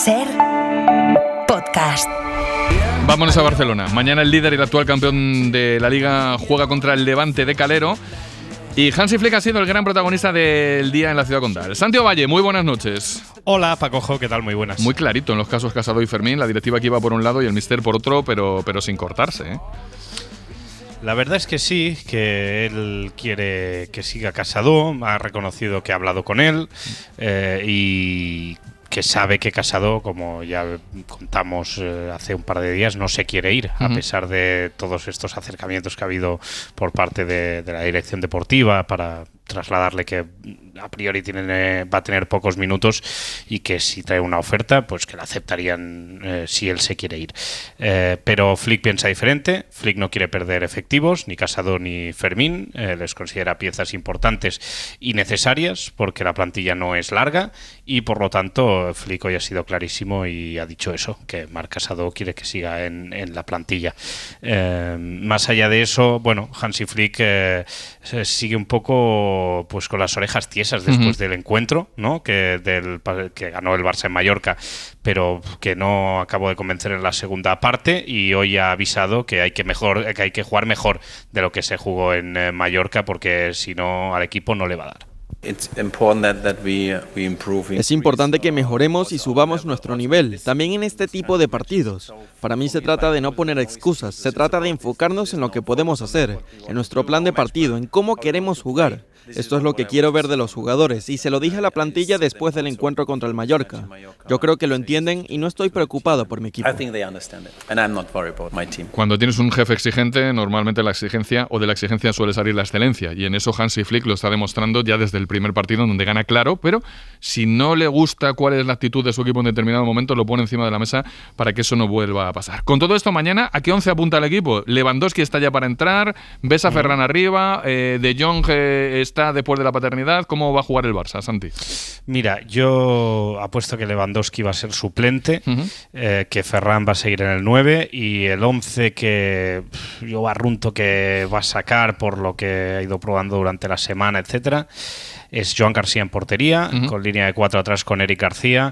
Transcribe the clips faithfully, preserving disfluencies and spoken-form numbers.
SER Podcast. Vámonos a Barcelona. Mañana el líder y el actual campeón de la Liga juega contra el Levante de Calero. Y Hansi Flick ha sido el gran protagonista del día en la ciudad condal. Santiago Valle, muy buenas noches. Hola, Pacojo, ¿qué tal? Muy buenas. Muy clarito en los casos Casado y Fermín. La directiva que iba por un lado y el míster por otro, pero, pero sin cortarse, ¿eh? La verdad es que sí, que él quiere que siga Casado. Ha reconocido que ha hablado con él eh, y que sabe que Casado, como ya contamos eh, hace un par de días, no se quiere ir, uh-huh. a pesar de todos estos acercamientos que ha habido por parte de, de la dirección deportiva para trasladarle que a priori tiene, va a tener pocos minutos y que si trae una oferta, pues que la aceptarían eh, si él se quiere ir. Eh, pero Flick piensa diferente. Flick no quiere perder efectivos, ni Casado ni Fermín. Eh, les considera piezas importantes y necesarias porque la plantilla no es larga y por lo tanto Flick hoy ha sido clarísimo y ha dicho eso, que Marc Casado quiere que siga en, en la plantilla. Eh, más allá de eso, bueno, Hansi Flick eh, sigue un poco pues con las orejas tiesas después uh-huh. del encuentro, ¿no? Que, del, que ganó el Barça en Mallorca, pero que no acabó de convencer en la segunda parte, y hoy ha avisado que hay que mejor, que hay que jugar mejor de lo que se jugó en eh, Mallorca, porque si no al equipo no le va a dar. Es importante que mejoremos y subamos nuestro nivel, también en este tipo de partidos. Para mí se trata de no poner excusas, se trata de enfocarnos en lo que podemos hacer, en nuestro plan de partido, en cómo queremos jugar. Esto es lo que quiero ver de los jugadores, y se lo dije a la plantilla después del encuentro contra el Mallorca. Yo creo que lo entienden y no estoy preocupado por mi equipo. Cuando tienes un jefe exigente, normalmente la exigencia o de la exigencia suele salir la excelencia, y en eso Hansi Flick lo está demostrando ya desde el primer partido, donde gana claro, pero si no le gusta cuál es la actitud de su equipo en determinado momento, lo pone encima de la mesa para que eso no vuelva a pasar. Con todo esto, mañana, ¿a qué once apunta el equipo? Lewandowski está ya para entrar, ves a Ferran arriba, eh, De Jong eh, está después de la paternidad. ¿Cómo va a jugar el Barça, Santi? Mira, yo apuesto que Lewandowski va a ser suplente, uh-huh. eh, que Ferran va a seguir en el nueve, y el once que pff, yo barrunto que va a sacar por lo que ha ido probando durante la semana, etcétera, es Joan García en portería, uh-huh. con línea de cuatro atrás con Eric García,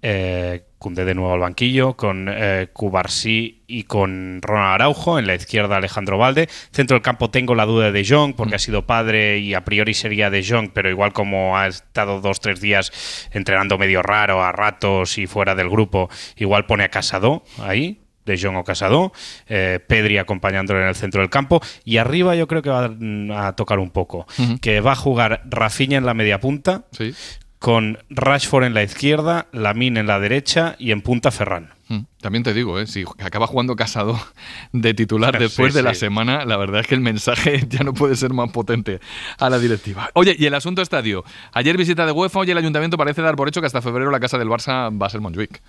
eh, Koundé de nuevo al banquillo, con eh, Cubarsí y con Ronald Araujo, en la izquierda Alejandro Balde. Centro del campo tengo la duda de De Jong, porque mm. ha sido padre y a priori sería De Jong, pero igual como ha estado dos, tres días entrenando medio raro a ratos y fuera del grupo, igual pone a Casado ahí, De Jong o Casado, eh, Pedri acompañándole en el centro del campo, y arriba yo creo que va a, a tocar un poco, mm-hmm. que va a jugar Rafinha en la media punta, sí. con Rashford en la izquierda, Lamine en la derecha y en punta Ferran. También te digo, ¿eh? Si acaba jugando Casado de titular después sí, de la sí. semana, la verdad es que el mensaje ya no puede ser más potente a la directiva. Oye, y el asunto estadio. Ayer visita de UEFA, hoy el Ayuntamiento parece dar por hecho que hasta febrero la casa del Barça va a ser Montjuïc.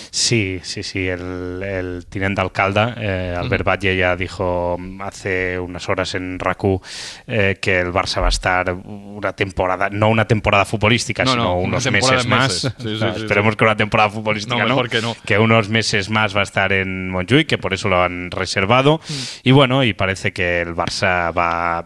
Sí, sí, sí. El, el tinent alcalde, eh, Albert uh-huh. Batlle, ya dijo hace unas horas en RACU eh, que el Barça va a estar una temporada, no una temporada futbolística, no, sino no, unos meses más. Sí, sí, no, sí, esperemos sí. que una temporada futbolística no, no, mejor que no. Que unos meses más va a estar en Montjuïc, que por eso lo han reservado. Mm. Y bueno, y parece que el Barça va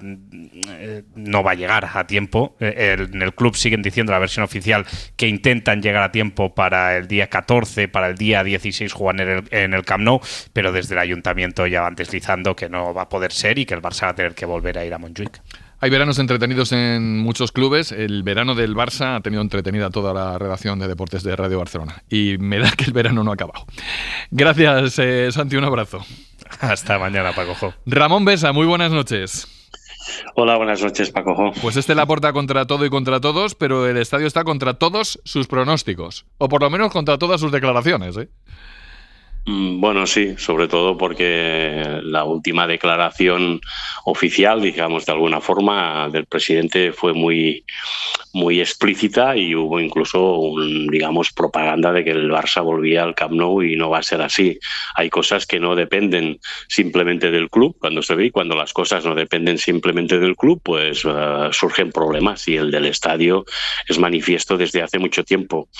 eh, no va a llegar a tiempo. Eh, el, en el club siguen diciendo, la versión oficial, que intentan llegar a tiempo para el día catorce, para el día dieciséis jugar en el, en el Camp Nou, pero desde el ayuntamiento ya van deslizando que no va a poder ser y que el Barça va a tener que volver a ir a Montjuïc. Hay veranos entretenidos en muchos clubes. El verano del Barça ha tenido entretenida toda la redacción de deportes de Radio Barcelona. Y me da que el verano no ha acabado. Gracias, eh, Santi. Un abrazo. Hasta mañana, Pacojo. Ramón Besa, muy buenas noches. Hola, buenas noches, Pacojo. Pues este la aporta contra todo y contra todos, pero el estadio está contra todos sus pronósticos. O por lo menos contra todas sus declaraciones, ¿eh? Bueno, sí, sobre todo porque la última declaración oficial, digamos de alguna forma, del presidente fue muy, muy explícita y hubo incluso, un, digamos, propaganda de que el Barça volvía al Camp Nou y no va a ser así. Hay cosas que no dependen simplemente del club, cuando se ve, y cuando las cosas no dependen simplemente del club, pues uh, surgen problemas, y el del estadio es manifiesto desde hace mucho tiempo.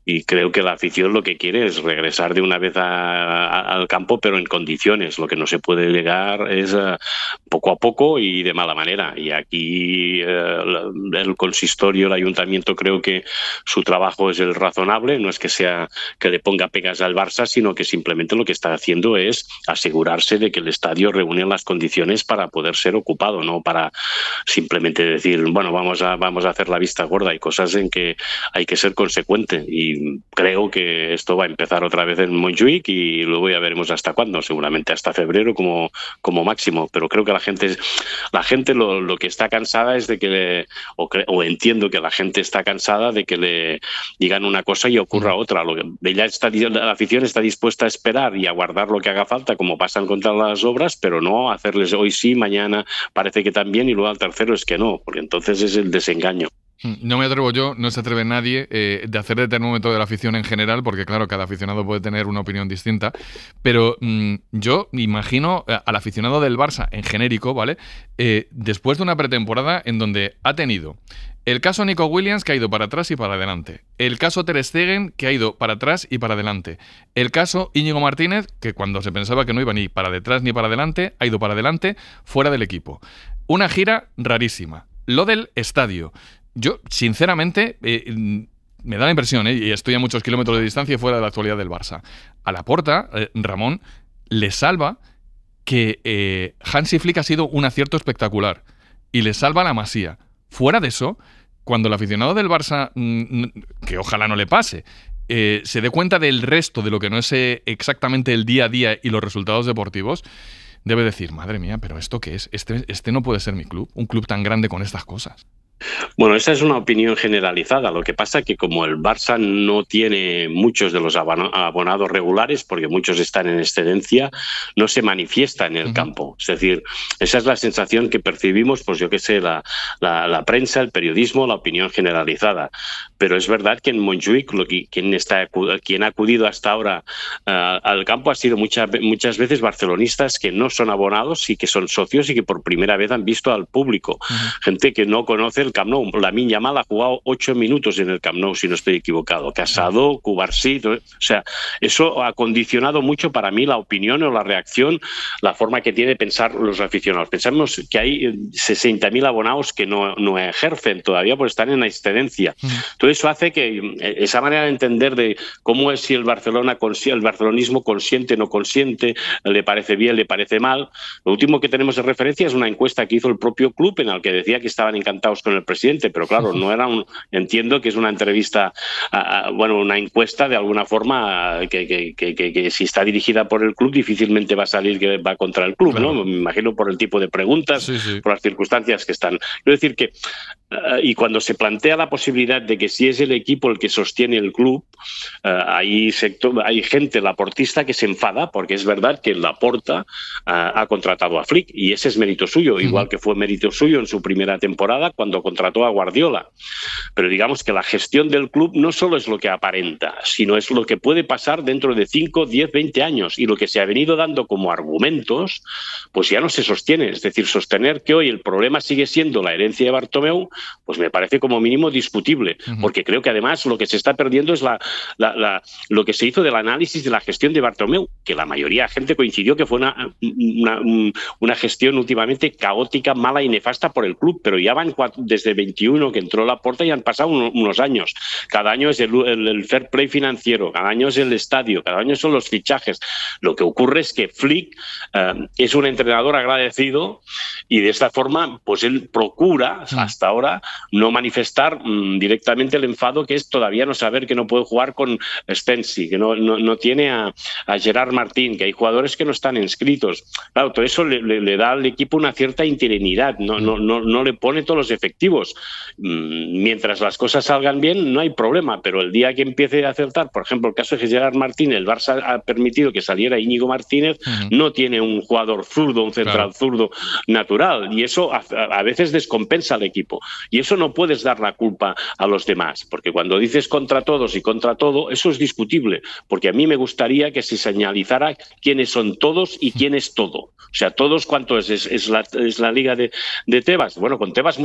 y creo que la afición lo que quiere es regresar de una vez a, a, al campo, pero en condiciones. Lo que no se puede llegar es uh, poco a poco y de mala manera. Y aquí uh, el consistorio, el ayuntamiento, creo que su trabajo es el razonable, no es que sea que le ponga pegas al Barça, sino que simplemente lo que está haciendo es asegurarse de que el estadio reúne las condiciones para poder ser ocupado, no para simplemente decir, bueno, vamos a, vamos a hacer la vista gorda. Hay cosas en que hay que ser consecuente y creo que esto va a empezar otra vez en Montjuic y luego ya veremos hasta cuándo, seguramente hasta febrero como, como máximo, pero creo que la gente, la gente lo, lo que está cansada es de que le, o, cre, o entiendo que la gente está cansada de que le digan una cosa y ocurra otra. Lo que, ella está, la afición está dispuesta a esperar y a guardar lo que haga falta, como pasan contra las obras, pero no hacerles hoy sí, mañana parece que también y luego al tercero es que no, porque entonces es el desengaño. No me atrevo yo, no se atreve nadie eh, de hacer de termómetro de la afición en general, porque claro, cada aficionado puede tener una opinión distinta, pero mmm, yo imagino al aficionado del Barça en genérico, ¿vale? Eh, después de una pretemporada en donde ha tenido el caso Nico Williams, que ha ido para atrás y para adelante, el caso Ter Stegen, que ha ido para atrás y para adelante, el caso Íñigo Martínez, que cuando se pensaba que no iba ni para detrás ni para adelante, ha ido para adelante, fuera del equipo. Una gira rarísima. Lo del estadio. Yo, sinceramente, eh, me da la impresión, eh, y estoy a muchos kilómetros de distancia y fuera de la actualidad del Barça, a Laporta, eh, Ramón, le salva que eh, Hansi Flick ha sido un acierto espectacular y le salva la Masía. Fuera de eso, cuando el aficionado del Barça, mmm, que ojalá no le pase, eh, se dé cuenta del resto de lo que no es eh, exactamente el día a día y los resultados deportivos, debe decir, madre mía, ¿pero esto qué es? Este, este no puede ser mi club, un club tan grande con estas cosas. Bueno, esa es una opinión generalizada. Lo que pasa es que como el Barça no tiene muchos de los abonados regulares, porque muchos están en excedencia, no se manifiesta en el uh-huh. campo. Es decir, esa es la sensación que percibimos, pues yo qué sé, la, la, la prensa, el periodismo, la opinión generalizada. Pero es verdad que en Montjuic, lo que, quien, está, quien ha acudido hasta ahora uh, al campo ha sido muchas, muchas veces barcelonistas que no son abonados y que son socios y que por primera vez han visto al público. Uh-huh. Gente que no conoce el Camp Nou. Lamine Yamal ha jugado ocho minutos en el Camp Nou, si no estoy equivocado. Casado, Cubarsí, o sea, eso ha condicionado mucho para mí la opinión o la reacción, la forma que tiene de pensar los aficionados. Pensamos que hay sesenta mil abonados que no, no ejercen todavía por estar en la excedencia. Uh-huh. Todo eso hace que esa manera de entender de cómo es si el Barcelona, el barcelonismo consciente, no consciente, le parece bien, le parece mal. Lo último que tenemos de referencia es una encuesta que hizo el propio club en el que decía que estaban encantados con el presidente, pero claro, no era un, entiendo que es una entrevista, uh, bueno, una encuesta de alguna forma uh, que, que, que, que, que si está dirigida por el club difícilmente va a salir que va contra el club, claro. ¿no? Me imagino por el tipo de preguntas, sí, sí. por las circunstancias que están. Quiero decir que, uh, y cuando se plantea la posibilidad de que si es el equipo el que sostiene el club, uh, hay, sector, hay gente laportista que se enfada porque es verdad que Laporta uh, ha contratado a Flick y ese es mérito suyo, uh-huh. igual que fue mérito suyo en su primera temporada cuando contrató a Guardiola. Pero digamos que la gestión del club no solo es lo que aparenta, sino es lo que puede pasar dentro de cinco, diez, veinte años. Y lo que se ha venido dando como argumentos, pues ya no se sostiene. Es decir, sostener que hoy el problema sigue siendo la herencia de Bartomeu, pues me parece como mínimo discutible. Uh-huh. Porque creo que además lo que se está perdiendo es la, la, la, lo que se hizo del análisis de la gestión de Bartomeu, que la mayoría de gente coincidió que fue una, una, una gestión últimamente caótica, mala y nefasta por el club. Pero ya van cuatro, desde veintiuno que entró Laporta y han pasado uno, unos años. Cada año es el, el, el fair play financiero, cada año es el estadio, cada año son los fichajes. Lo que ocurre es que Flick eh, es un entrenador agradecido y de esta forma pues él procura mm. hasta ahora no manifestar mm, directamente el enfado que es todavía no saber que no puede jugar con Spency, que no, no, no tiene a, a Gerard Martín, que hay jugadores que no están inscritos. Claro, todo eso le, le, le da al equipo una cierta interinidad, no, no, no, no le pone todos los efectivos. Mientras las cosas salgan bien, no hay problema, pero el día que empiece a acertar, por ejemplo, el caso de Gerard Martín, el Barça ha permitido que saliera Íñigo Martínez, uh-huh. no tiene un jugador zurdo, un central claro. zurdo natural, y eso a, a veces descompensa al equipo. Y eso no puedes dar la culpa a los demás, porque cuando dices contra todos y contra todo, eso es discutible, porque a mí me gustaría que se señalizara quiénes son todos y quién es todo. O sea, todos, ¿cuánto es? ¿Es, es, la, es la liga de, de Tebas? Bueno, con Tebas muchas veces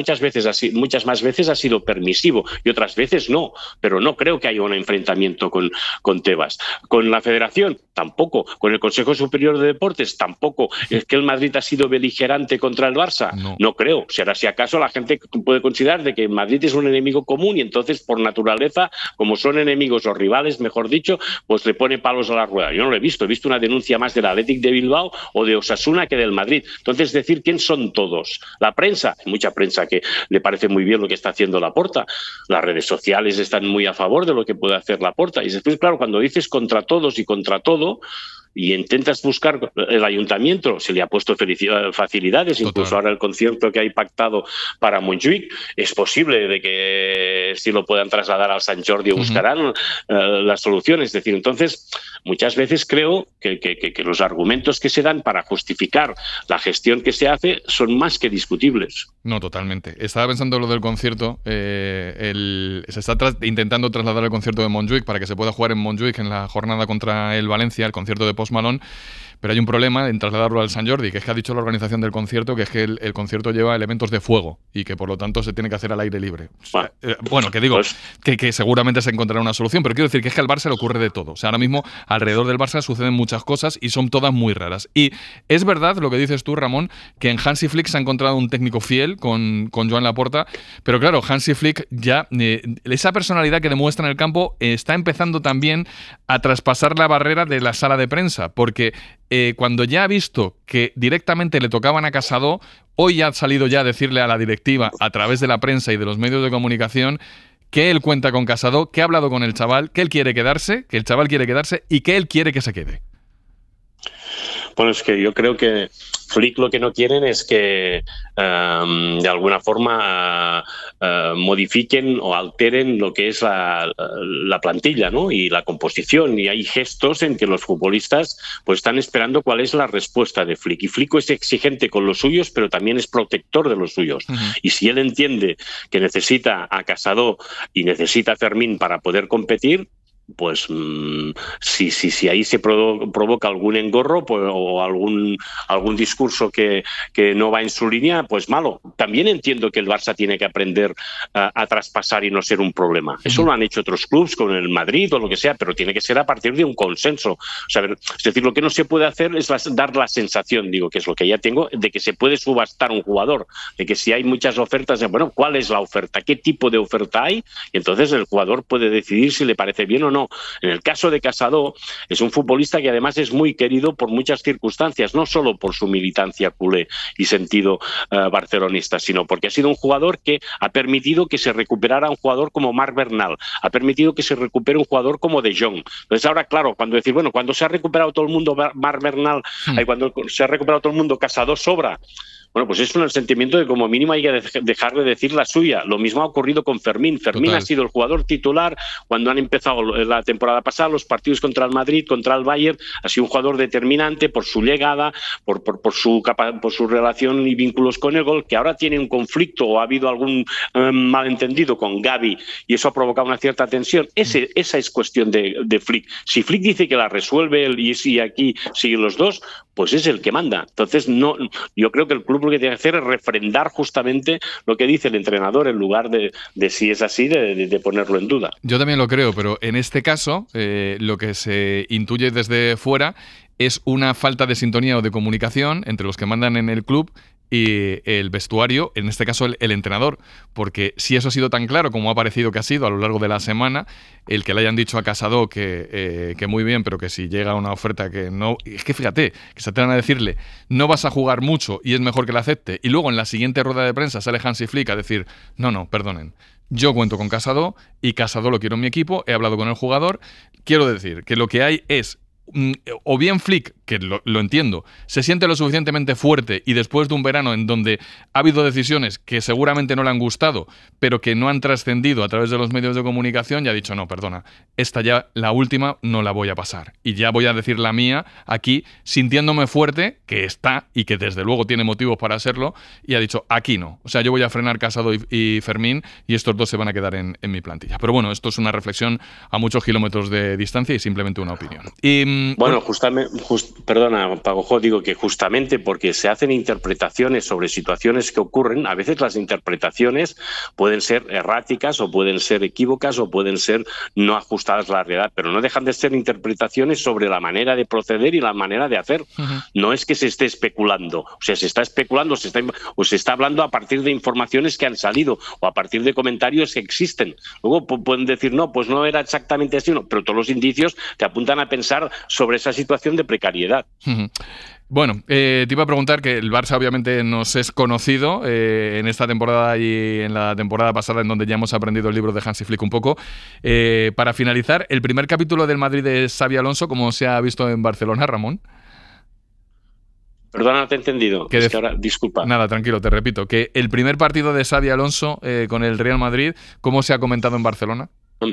ha sido, muchas más veces ha sido permisivo y otras veces no, pero no creo que haya un enfrentamiento con, con Tebas. Con la Federación, tampoco. Con el Consejo Superior de Deportes, tampoco. ¿Es que el Madrid ha sido beligerante contra el Barça? No, no creo. Si ahora, si acaso, la gente puede considerar de que el Madrid es un enemigo común y entonces, por naturaleza, como son enemigos o rivales, mejor dicho, pues le pone palos a la rueda. Yo no lo he visto. He visto una denuncia más del Athletic de Bilbao o de Osasuna que del Madrid. Entonces, decir quién son todos. La prensa, hay mucha prensa que le parece muy bien lo que está haciendo Laporta. Las redes sociales están muy a favor de lo que puede hacer Laporta. Y después, claro, cuando dices contra todos y contra todo, y intentas buscar, el ayuntamiento se le ha puesto facilidades, Total. Incluso ahora el concierto que hay pactado para Montjuic, es posible de que si lo puedan trasladar al Sant Jordi uh-huh. buscarán uh, las soluciones. Es decir, entonces, muchas veces creo que, que, que, que los argumentos que se dan para justificar la gestión que se hace son más que discutibles. No, totalmente. Estaba pensando lo del concierto, eh, el, se está tras, intentando trasladar el concierto de Montjuic para que se pueda jugar en Montjuic en la jornada contra el Valencia, el concierto de Post Malone, pero hay un problema en trasladarlo al Sant Jordi, que es que ha dicho la organización del concierto que es que el, el concierto lleva elementos de fuego y que por lo tanto se tiene que hacer al aire libre. O sea, eh, bueno, que digo, pues, que, que seguramente se encontrará una solución, pero quiero decir que es que al Barça le ocurre de todo. O sea, ahora mismo alrededor del Barça suceden muchas cosas y son todas muy raras. Y es verdad lo que dices tú, Ramón, que en Hansi Flick se ha encontrado un técnico fiel con, con Joan Laporta, pero claro, Hansi Flick ya, eh, esa personalidad que demuestra en el campo eh, está empezando también a traspasar la barrera de la sala de prensa, porque Eh, cuando ya ha visto que directamente le tocaban a Casado, hoy ha salido ya a decirle a la directiva a través de la prensa y de los medios de comunicación que él cuenta con Casado, que ha hablado con el chaval, que él quiere quedarse, que el chaval quiere quedarse y que él quiere que se quede. Bueno, es que yo creo que Flick lo que no quieren es que um, de alguna forma uh, modifiquen o alteren lo que es la, la plantilla, ¿no? Y la composición. Y hay gestos en que los futbolistas pues están esperando cuál es la respuesta de Flick. Y Flick es exigente con los suyos, pero también es protector de los suyos. Uh-huh. Y si él entiende que necesita a Casado y necesita a Fermín para poder competir, pues mmm, si, si, si ahí se provo- provoca algún engorro pues, o algún, algún discurso que, que no va en su línea, pues malo. También entiendo que el Barça tiene que aprender a, a traspasar y no ser un problema. Eso lo han hecho otros clubes con el Madrid o lo que sea, pero tiene que ser a partir de un consenso. O sea, es decir, lo que no se puede hacer es las, dar la sensación, digo, que es lo que ya tengo, de que se puede subastar un jugador, de que si hay muchas ofertas, bueno, ¿cuál es la oferta? ¿Qué tipo de oferta hay? Y entonces el jugador puede decidir si le parece bien o no. No. En el caso de Casado, es un futbolista que además es muy querido por muchas circunstancias, no solo por su militancia culé y sentido uh, barcelonista, sino porque ha sido un jugador que ha permitido que se recuperara un jugador como Marc Bernal, ha permitido que se recupere un jugador como De Jong. Entonces ahora, claro, cuando decir, bueno, cuando se ha recuperado todo el mundo Marc Bernal, hmm. eh, cuando se ha recuperado todo el mundo, Casado sobra. Bueno, pues es un sentimiento de como mínimo hay que dejarle decir la suya. Lo mismo ha ocurrido con Fermín. Fermín Total. Ha sido el jugador titular cuando han empezado la temporada pasada los partidos contra el Madrid, contra el Bayern. Ha sido un jugador determinante por su llegada, por, por, por, su, por su relación y vínculos con el gol, que ahora tiene un conflicto o ha habido algún eh, malentendido con Gavi y eso ha provocado una cierta tensión. Ese, esa es cuestión de, de Flick. Si Flick dice que la resuelve él y si aquí siguen los dos, pues es el que manda. Entonces, no, yo creo que el club lo que tiene que hacer es refrendar justamente lo que dice el entrenador en lugar de, de si es así, de, de, de ponerlo en duda. Yo también lo creo, pero en este caso, eh, lo que se intuye desde fuera es una falta de sintonía o de comunicación entre los que mandan en el club y el vestuario, en este caso el, el entrenador, porque si eso ha sido tan claro como ha parecido que ha sido a lo largo de la semana, el que le hayan dicho a Casado que, eh, que muy bien, pero que si llega una oferta que no... Es que fíjate, que se atrevan a decirle no vas a jugar mucho y es mejor que la acepte, y luego en la siguiente rueda de prensa sale Hansi Flick a decir no, no, perdonen, yo cuento con Casado y Casado lo quiero en mi equipo, he hablado con el jugador, quiero decir que lo que hay es o bien Flick, que lo, lo entiendo, se siente lo suficientemente fuerte y después de un verano en donde ha habido decisiones que seguramente no le han gustado, pero que no han trascendido a través de los medios de comunicación, ya ha dicho, no, perdona, esta ya, la última, no la voy a pasar. Y ya voy a decir la mía aquí, sintiéndome fuerte, que está y que desde luego tiene motivos para serlo, y ha dicho, aquí no. O sea, yo voy a frenar Casado y, y Fermín y estos dos se van a quedar en, en mi plantilla. Pero bueno, esto es una reflexión a muchos kilómetros de distancia y simplemente una opinión. Y Bueno, justamente, just, perdona, Pagojo, digo que justamente porque se hacen interpretaciones sobre situaciones que ocurren, a veces las interpretaciones pueden ser erráticas o pueden ser equívocas o pueden ser no ajustadas a la realidad, pero no dejan de ser interpretaciones sobre la manera de proceder y la manera de hacer. Uh-huh. No es que se esté especulando, o sea, se está especulando se está, o se está hablando a partir de informaciones que han salido o a partir de comentarios que existen. Luego p- pueden decir, no, pues no era exactamente así, no, pero todos los indicios te apuntan a pensar sobre esa situación de precariedad. Uh-huh. Bueno, eh, te iba a preguntar que el Barça obviamente nos es conocido eh, en esta temporada y en la temporada pasada, en donde ya hemos aprendido el libro de Hansi Flick un poco. Eh, para finalizar, el primer capítulo del Madrid de Xabi Alonso, ¿cómo se ha visto en Barcelona, Ramón? Perdona, no te he entendido. Que es de... que ahora, disculpa. Nada, tranquilo, te repito. Que el primer partido de Xabi Alonso eh, con el Real Madrid, ¿cómo se ha comentado en Barcelona?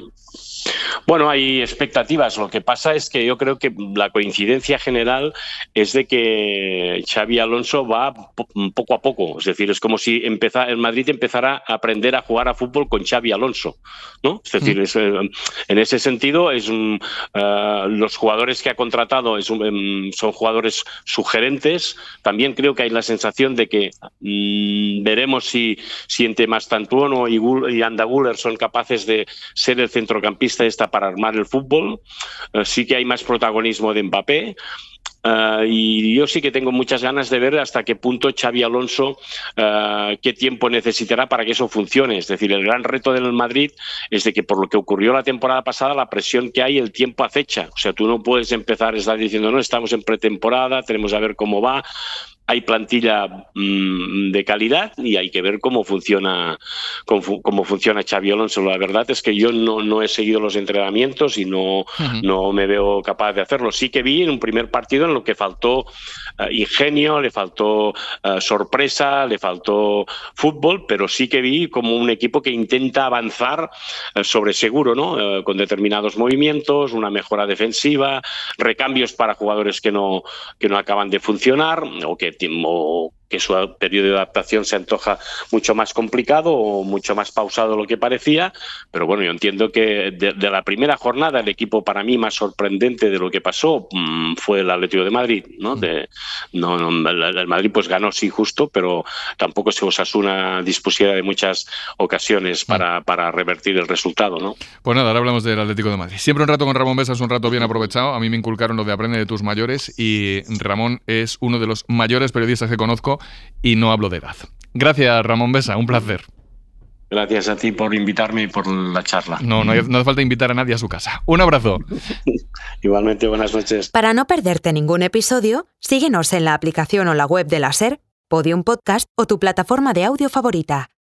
Bueno, hay expectativas. Lo que pasa es que yo creo que la coincidencia general es de que Xabi Alonso va poco a poco. Es decir, es como si empezara, el Madrid empezara a aprender a jugar a fútbol con Xabi Alonso, ¿no? Es decir, es, en ese sentido, es un, uh, los jugadores que ha contratado es un, um, son jugadores sugerentes. También creo que hay la sensación de que um, veremos si, si entre Mastantuono y, y Arda Güler son capaces de ser el centrocampista esta para armar el fútbol. Uh, sí que hay más protagonismo de Mbappé. Uh, y yo sí que tengo muchas ganas de ver hasta qué punto Xabi Alonso, uh, qué tiempo necesitará para que eso funcione. Es decir, el gran reto del Madrid es de que por lo que ocurrió la temporada pasada, la presión que hay, el tiempo acecha. O sea, tú no puedes empezar a estar diciendo, no, estamos en pretemporada, tenemos a ver cómo va. Hay plantilla mmm, de calidad y hay que ver cómo funciona cómo, cómo funciona Xabi Alonso. La verdad es que yo no, no he seguido los entrenamientos y no, uh-huh. no me veo capaz de hacerlo. Sí que vi en un primer partido en lo que faltó uh, ingenio, le faltó uh, sorpresa, le faltó fútbol, pero sí que vi como un equipo que intenta avanzar uh, sobre seguro, ¿no? Uh, con determinados movimientos, una mejora defensiva, recambios para jugadores que no, que no acaban de funcionar o que o que su periodo de adaptación se antoja mucho más complicado o mucho más pausado de lo que parecía, pero bueno, yo entiendo que de, de la primera jornada el equipo para mí más sorprendente de lo que pasó mmm, fue el Atlético de Madrid, ¿no? De, no, no el, el Madrid pues ganó sí justo, pero tampoco se Osasuna dispusiera de muchas ocasiones para, para revertir el resultado, ¿no? Pues nada, ahora hablamos del Atlético de Madrid. Siempre un rato con Ramón Besa es un rato bien aprovechado. A mí me inculcaron lo de aprende de tus mayores y Ramón es uno de los mayores periodistas que conozco y no hablo de edad. Gracias, Ramón Besa, un placer. Gracias a ti por invitarme y por la charla. No, no, hay, no hace falta invitar a nadie a su casa. Un abrazo. Igualmente, buenas noches. Para no perderte ningún episodio, síguenos en la aplicación o la web de la SER, Podium Podcast o tu plataforma de audio favorita.